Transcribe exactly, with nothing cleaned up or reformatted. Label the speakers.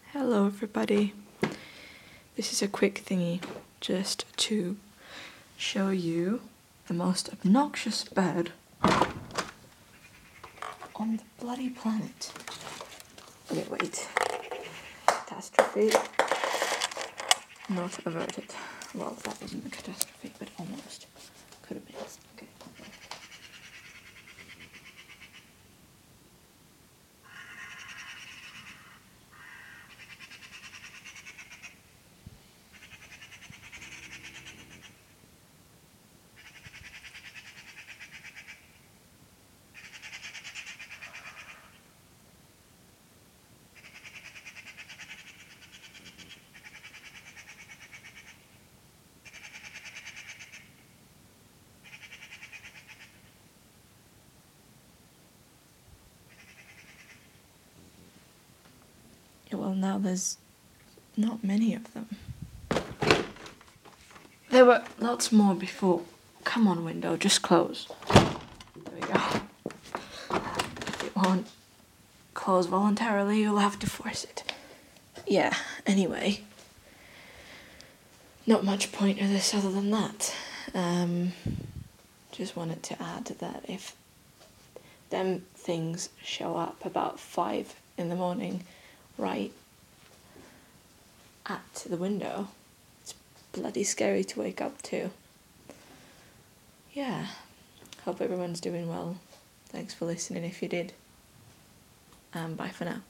Speaker 1: Hello everybody. This is a quick thingy just to show you the most obnoxious bird on the bloody planet. Okay, wait. Catastrophe. Not averted. Well, that wasn't a catastrophe, but almost. Could have been. Okay. Yeah, well, now there's not many of them. There were lots more before. Come on, window, just close. There we go. If it won't close voluntarily, you'll have to force it. Yeah, anyway. Not much point to this other than that. Um, just wanted to add that if them things show up about five in the morning, right at the window, it's bloody scary to wake up to. Yeah, hope everyone's doing well. Thanks for listening if you did. And bye for now.